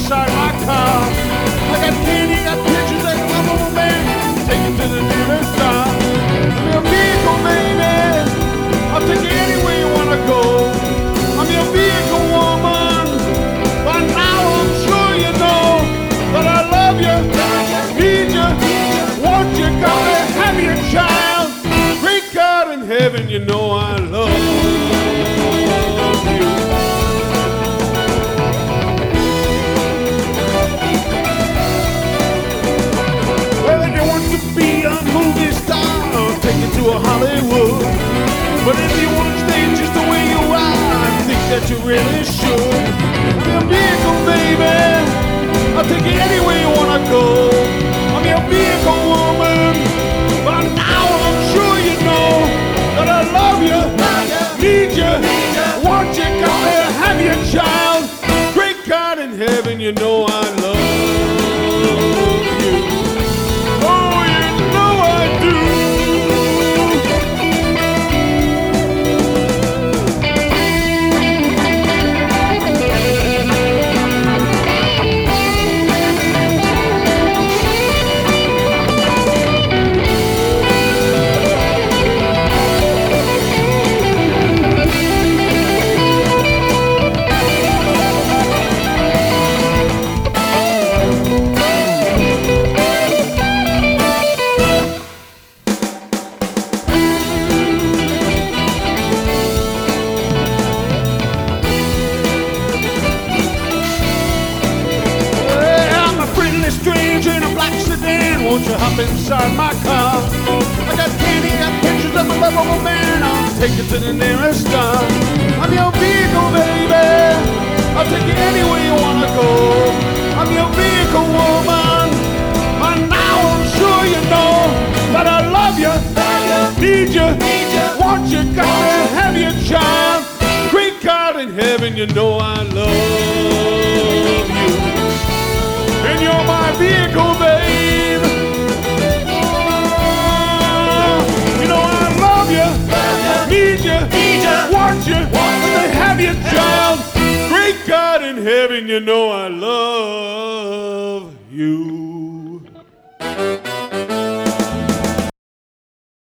inside my car. I got candy, got pictures, that lovable man. Take you to the nearest star. I'm your vehicle, baby. I'll take you anywhere you wanna go. I'm your vehicle, woman. By now I'm sure you know that I love you, need you, want you, gotta have your child. Great God in heaven, you know I love you. Well, if you want to be a movie star, I'll take you to a Hollywood. But if you want to stay just the way you are, I think that you really should. I'm your vehicle, baby. I'll take you anywhere you wanna go. I'm your vehicle, woman. By now I'm sure you know that I love you, need you, want you, gotta have your child. Great God in heaven, you know I love you. Oh, you know I do. Won't you hop inside my car? I got candy, got pictures of a lovable man. I'll take you to the nearest star. I'm your vehicle, baby. I'll take you anywhere you wanna go. I'm your vehicle, woman. By now I'm sure you know that I love you, need you, want you, gotta have your child. Great God in heaven, you know I love you. And you're my vehicle, babe. Need you, want you, to have your child. Great God in heaven, you know I love you.